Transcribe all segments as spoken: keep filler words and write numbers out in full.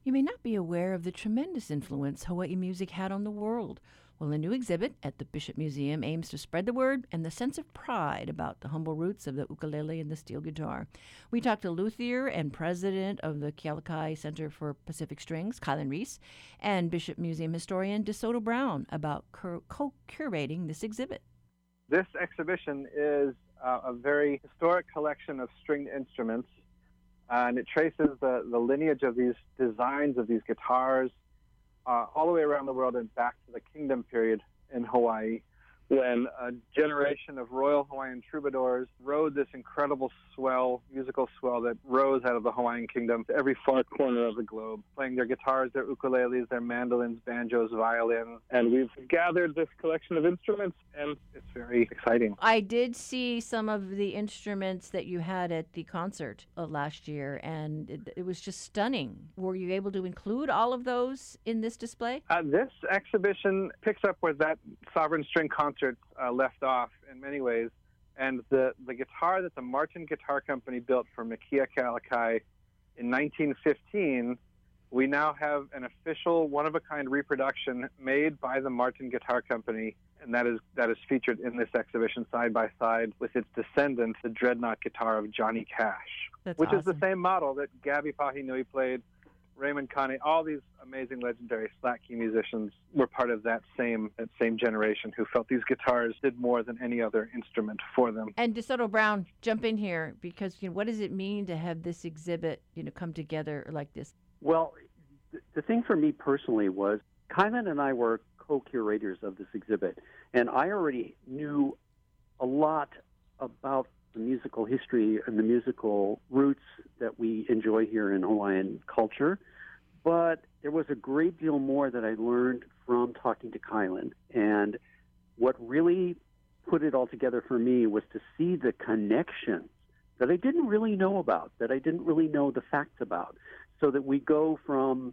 You may not be aware of the tremendous influence Hawaii music had on the world. Well, a new exhibit at the Bishop Museum aims to spread the word and the sense of pride about the humble roots of the ukulele and the steel guitar. We talked to luthier and president of the Kealakai Center for Pacific Strings, Kylan Reese, and Bishop Museum historian DeSoto Brown about cur- co-curating this exhibit. This exhibition is uh, a very historic collection of stringed instruments, uh, and it traces the, the lineage of these designs of these guitars uh, all the way around the world and back to the Kingdom period in Hawaii, when a generation of Royal Hawaiian troubadours rode this incredible swell, musical swell that rose out of the Hawaiian Kingdom to every far corner of the globe, playing their guitars, their ukuleles, their mandolins, banjos, violins. And we've gathered this collection of instruments, and it's very exciting. I did see some of the instruments that you had at the concert of last year, and it, it was just stunning. Were you able to include all of those in this display? Uh, this exhibition picks up where that Sovereign String Concert Uh, left off in many ways, and the, the guitar that the Martin Guitar Company built for Makia Kealakai in nineteen fifteen, we now have an official one-of-a-kind reproduction made by the Martin Guitar Company, and that is that is featured in this exhibition side by side with its descendant, the Dreadnought guitar of Johnny Cash, That's which awesome. is the same model that Gabby Pahinui played. Raymond Kane, all these amazing legendary slack key musicians were part of that same that same generation who felt these guitars did more than any other instrument for them. And DeSoto Brown, jump in here, because you know, what does it mean to have this exhibit, you know, come together like this? Well, th- the thing for me personally was Kylan and I were co-curators of this exhibit, and I already knew a lot about the musical history and the musical roots that we enjoy here in Hawaiian culture. But there was a great deal more that I learned from talking to Kylan. And what really put it all together for me was to see the connections that I didn't really know about, that I didn't really know the facts about. So that we go from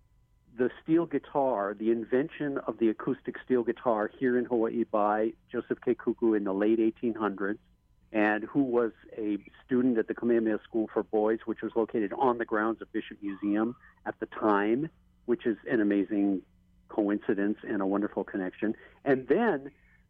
the steel guitar, the invention of the acoustic steel guitar here in Hawaii by Joseph K. Kuku in the late eighteen hundreds, and who was a student at the Kamehameha School for Boys, which was located on the grounds of Bishop Museum at the time, which is an amazing coincidence and a wonderful connection. And then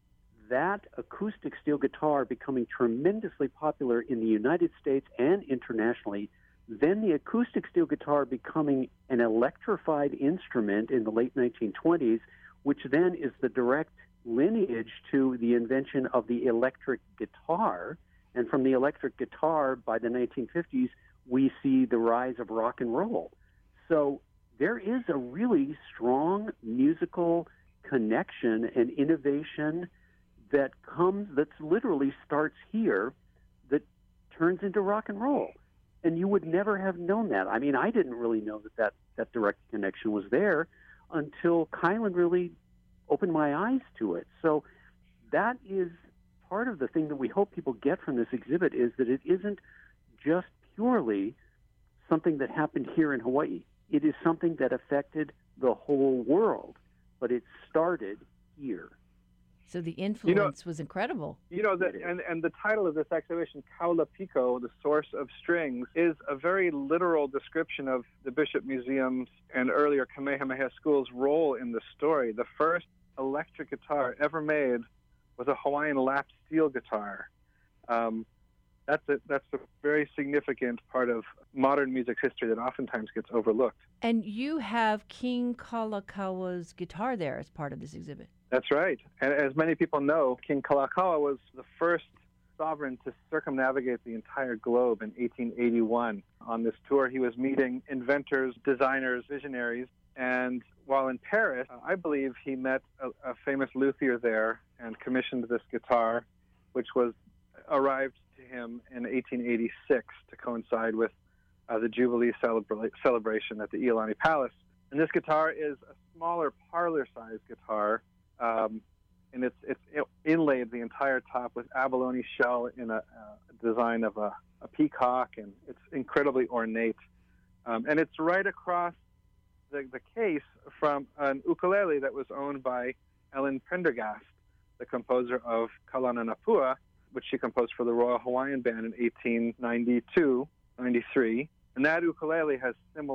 that acoustic steel guitar becoming tremendously popular in the United States and internationally, then the acoustic steel guitar becoming an electrified instrument in the late nineteen twenties, which then is the direct lineage to the invention of the electric guitar. And from the electric guitar, by the nineteen fifties, we see the rise of rock and roll. So there is a really strong musical connection and innovation that comes, that literally starts here, that turns into rock and roll. And you would never have known that. I mean, I didn't really know that that, that direct connection was there until Kylan really opened my eyes to it. So that is part of the thing that we hope people get from this exhibit, is that it isn't just purely something that happened here in Hawaii. It is something that affected the whole world, but it started here. So the influence you know, was incredible. You know, the, and, and the title of this exhibition, Kaula Piko, the source of strings, is a very literal description of the Bishop Museum's and earlier Kamehameha School's role in the story. The first electric guitar ever made was a Hawaiian lap steel guitar. Um, that's a, that's a very significant part of modern music's history that oftentimes gets overlooked. And you have King Kalakaua's guitar there as part of this exhibit. That's right. And as many people know, King Kalakaua was the first sovereign to circumnavigate the entire globe in eighteen eighty-one. On this tour, he was meeting inventors, designers, visionaries, and while in Paris, uh, I believe he met a, a famous luthier there and commissioned this guitar, which was arrived to him in eighteen eighty-six to coincide with uh, the Jubilee celebra- celebration at the Iolani Palace. And this guitar is a smaller parlor-sized guitar, um, and it's it's inlaid the entire top with abalone shell in a, a design of a, a peacock, and it's incredibly ornate. Um, and it's right across the, the case from an ukulele that was owned by Ellen Prendergast, the composer of Kalana Napua, which she composed for the Royal Hawaiian Band in eighteen ninety-two ninety-three. And that ukulele has similar,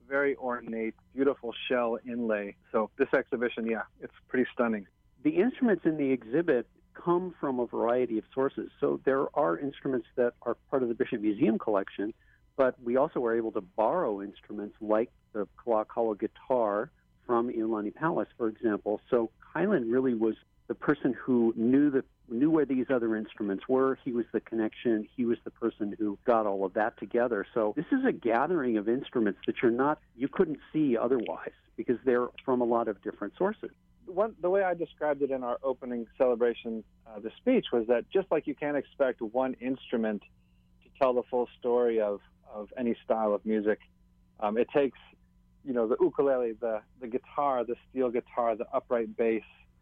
very ornate, beautiful shell inlay. So this exhibition, yeah, it's pretty stunning. The instruments in the exhibit come from a variety of sources. So there are instruments that are part of the Bishop Museum collection, but we also were able to borrow instruments like the Kalakaua guitar from Iolani Palace, for example. So Kylan really was the person who knew the knew where these other instruments were. He was the connection. He was the person who got all of that together. So this is a gathering of instruments that you're not you couldn't see otherwise because they're from a lot of different sources. One, the way I described it in our opening celebration, uh, the speech, was that just like you can't expect one instrument to tell the full story of, of any style of music, um, it takes, you know, the ukulele, the, the guitar, the steel guitar, the upright bass,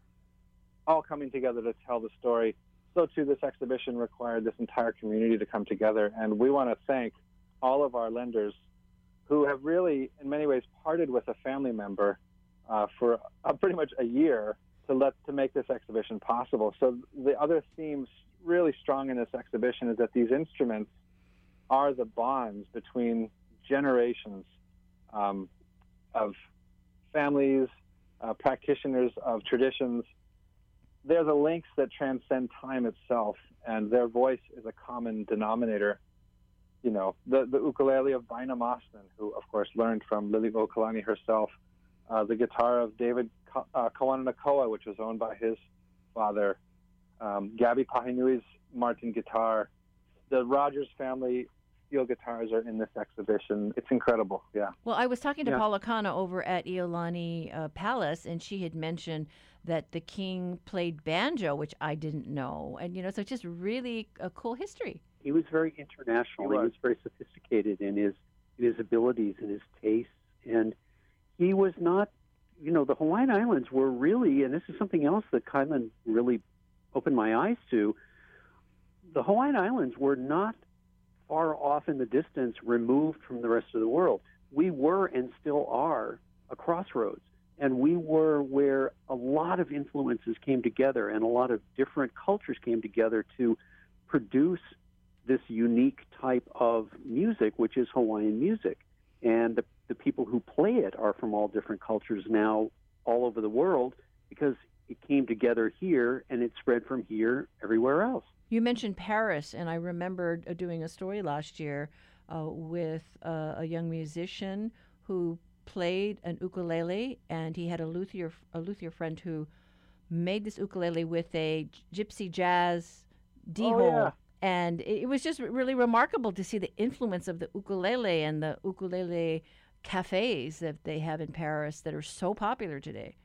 all coming together to tell the story. So, too, this exhibition required this entire community to come together, and we want to thank all of our lenders who have really, in many ways, parted with a family member uh, for uh, pretty much a year to let to make this exhibition possible. So the other themes really strong in this exhibition is that these instruments are the bonds between generations um, of families, uh, practitioners of traditions. They're the links that transcend time itself, and their voice is a common denominator. You know, the, the ukulele of Bina Mosman, who, of course, learned from Liliuokalani herself, uh, the guitar of David uh, Kawananakoa, which was owned by his father, um, Gabby Pahinui's Martin guitar. The Rogers family steel guitars are in this exhibition. It's incredible, yeah. Well, I was talking to Yeah. Paula Kana over at Iolani uh, Palace, and she had mentioned that the king played banjo, which I didn't know. And, you know, so it's just really a cool history. He was very international. He was. He was very sophisticated in his in his abilities and his tastes. And he was not, you know, the Hawaiian Islands were really, and this is something else that Kylan really opened my eyes to, the Hawaiian Islands were not far off in the distance, removed from the rest of the world. We were and still are a crossroads. And we were where a lot of influences came together and a lot of different cultures came together to produce this unique type of music, which is Hawaiian music. And the, the people who play it are from all different cultures now all over the world because it came together here and it spread from here everywhere else. You mentioned Paris, and I remembered uh, doing a story last year uh, with uh, a young musician who played an ukulele, and he had a luthier a luthier friend who made this ukulele with a gypsy jazz D-hole. Oh, yeah. And it, it was just really remarkable to see the influence of the ukulele and the ukulele cafes that they have in Paris that are so popular today.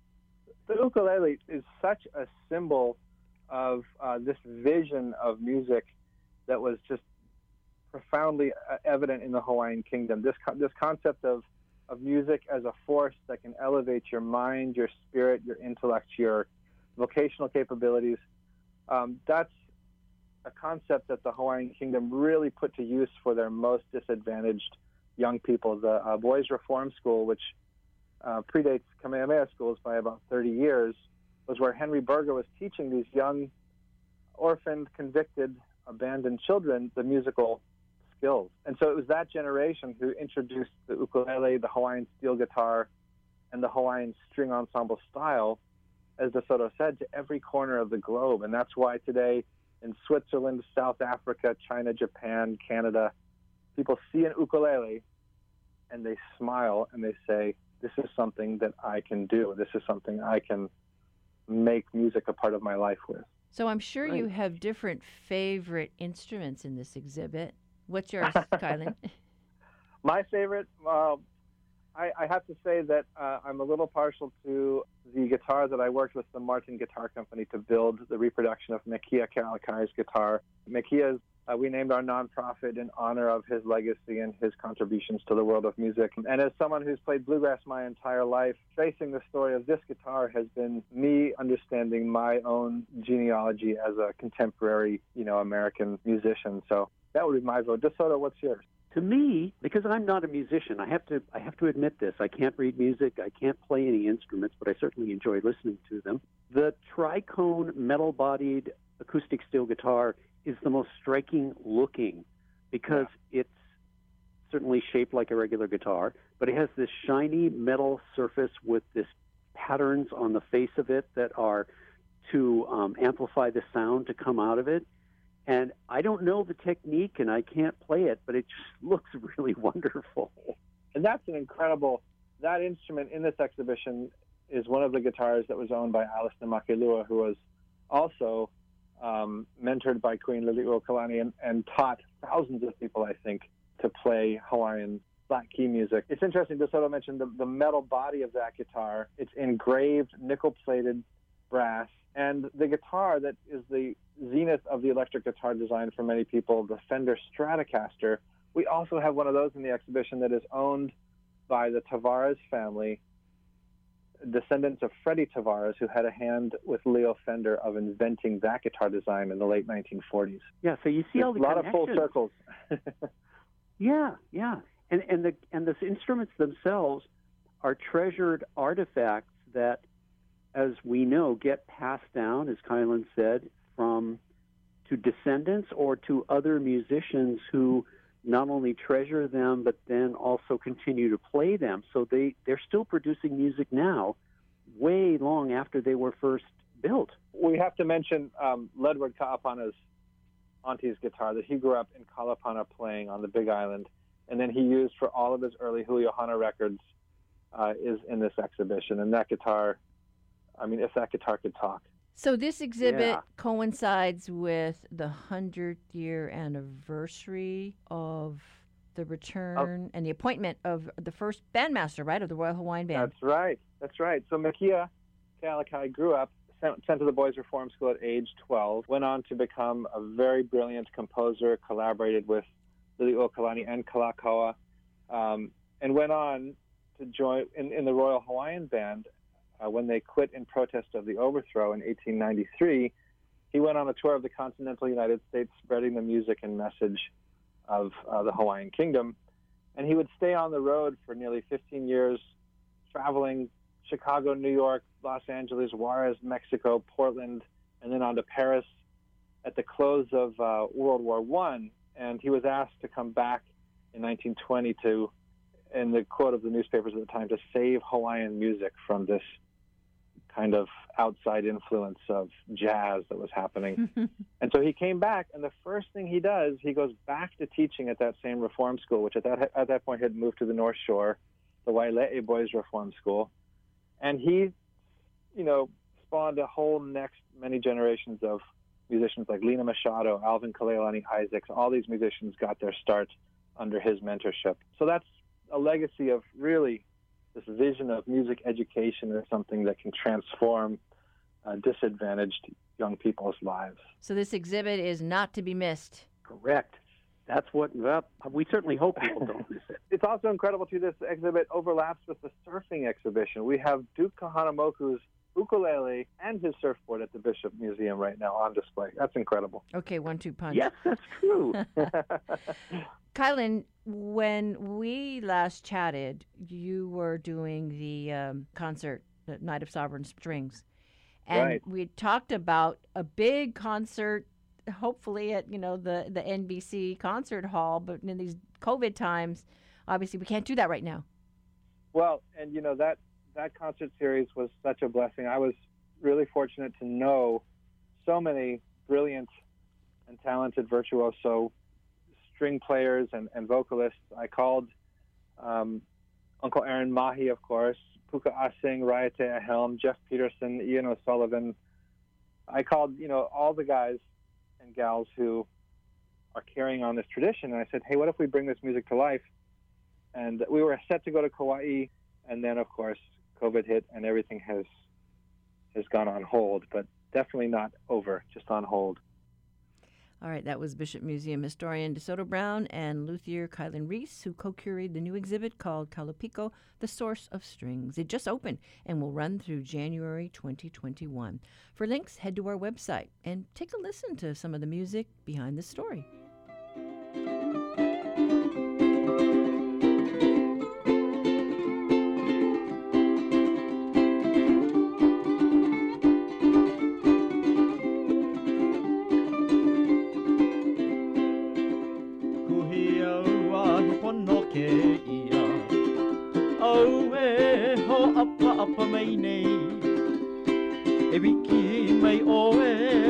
The ukulele is such a symbol of uh, this vision of music that was just profoundly uh, evident in the Hawaiian Kingdom. This co- this concept of of music as a force that can elevate your mind, your spirit, your intellect, your vocational capabilities. Um, that's a concept that the Hawaiian Kingdom really put to use for their most disadvantaged young people. The uh, Boys Reform School, which uh, predates Kamehameha schools by about thirty years, was where Henry Berger was teaching these young, orphaned, convicted, abandoned children the musical skills. And so it was that generation who introduced the ukulele, the Hawaiian steel guitar, and the Hawaiian string ensemble style, as DeSoto said, to every corner of the globe. And that's why today in Switzerland, South Africa, China, Japan, Canada, people see an ukulele and they smile and they say, this is something that I can do. This is something I can make music a part of my life with. So I'm sure Right. you have different favorite instruments in this exhibit. What's yours, Kylan? My favorite, uh, I, I have to say that uh, I'm a little partial to the guitar that I worked with the Martin Guitar Company to build the reproduction of Mekia Kealakai's guitar. Mekia's, uh, we named our nonprofit in honor of his legacy and his contributions to the world of music. And as someone who's played bluegrass my entire life, tracing the story of this guitar has been me understanding my own genealogy as a contemporary, you know, American musician. So that would be my vote. DeSoto, what's yours? To me, because I'm not a musician, I have to I have to admit this. I can't read music. I can't play any instruments, but I certainly enjoy listening to them. The tricone metal-bodied acoustic steel guitar is the most striking looking because yeah. it's certainly shaped like a regular guitar, but it has this shiny metal surface with this patterns on the face of it that are to um, amplify the sound to come out of it. And I don't know the technique, and I can't play it, but it just looks really wonderful. And that's an incredible, that instrument in this exhibition is one of the guitars that was owned by Alistair Makelua, who was also um, mentored by Queen Liliuokalani and, and taught thousands of people, I think, to play Hawaiian flat key music. It's interesting, DeSoto mentioned the, the metal body of that guitar. It's engraved, nickel-plated brass. And the guitar that is the zenith of the electric guitar design for many people, the Fender Stratocaster, we also have one of those in the exhibition that is owned by the Tavares family, descendants of Freddie Tavares, who had a hand with Leo Fender of inventing that guitar design in the late nineteen forties. Yeah, so you see There's all the a lot of full connections. circles. Yeah, yeah. And and the and the instruments themselves are treasured artifacts that, as we know, get passed down, as Kylan said, from to descendants or to other musicians who not only treasure them, but then also continue to play them. So they, they're still producing music now, way long after they were first built. We have to mention um, Ledward Ka'apana's auntie's guitar that he grew up in Kalapana playing on the Big Island, and then he used for all of his early Julio Hanna records, uh, is in this exhibition. And that guitar, I mean, if that guitar could talk. So this exhibit Yeah. coincides with the hundredth year anniversary of the return and the appointment of the first bandmaster, right, of the Royal Hawaiian Band. That's right. That's right. So Makia Kealakai grew up, sent, sent to the Boys Reform School at age twelve, went on to become a very brilliant composer, collaborated with Liliuokalani and Kalakaua, um, and went on to join in, in the Royal Hawaiian Band. Uh, when they quit in protest of the overthrow in eighteen ninety-three, he went on a tour of the continental United States spreading the music and message of uh, the Hawaiian Kingdom. And he would stay on the road for nearly fifteen years, traveling Chicago, New York, Los Angeles, Juarez, Mexico, Portland, and then on to Paris at the close of uh, World War One. And he was asked to come back in nineteen twenty to, in the quote of the newspapers at the time, to save Hawaiian music from this kind of outside influence of jazz that was happening. And so he came back, and the first thing he does, he goes back to teaching at that same reform school, which at that at that point had moved to the North Shore, the Waile'e Boys Reform School. And he, you know, spawned a whole next many generations of musicians like Lena Machado, Alvin Kaleilani Isaacs. All these musicians got their start under his mentorship. So that's a legacy of really this vision of music education as something that can transform uh, disadvantaged young people's lives. So this exhibit is not to be missed. Correct. That's what, well, we certainly hope people don't miss it. It's also incredible, too, this exhibit overlaps with the surfing exhibition. We have Duke Kahanamoku's ukulele and his surfboard at the Bishop Museum right now on display. That's incredible. Okay, one two punch. Yes, that's true. Kylan, when we last chatted, you were doing the um, concert, the Night of Sovereign Strings. And Right. we talked about a big concert, hopefully at, you know, the, the N B C concert hall, but in these COVID times, obviously we can't do that right now. Well, and, you know, that, that concert series was such a blessing. I was really fortunate to know so many brilliant and talented virtuoso string players and, and vocalists. I called um, Uncle Aaron Mahi, of course, Puka Asing, Raiatea Helm, Jeff Peterson, Ian O'Sullivan. I called, you know, all the guys and gals who are carrying on this tradition, and I said, hey, what if we bring this music to life? And we were set to go to Kauai, and then, of course, COVID hit, and everything has has gone on hold, but definitely not over, just on hold. All right, that was Bishop Museum historian DeSoto Brown and luthier Kylan Reese, who co-curated the new exhibit called Kalopiko, The Source of Strings. It just opened and will run through January twenty twenty-one. For links, head to our website and take a listen to some of the music behind the story. Kuhiaua hi pono au e ho apa apa mai nei. E wiki mai o e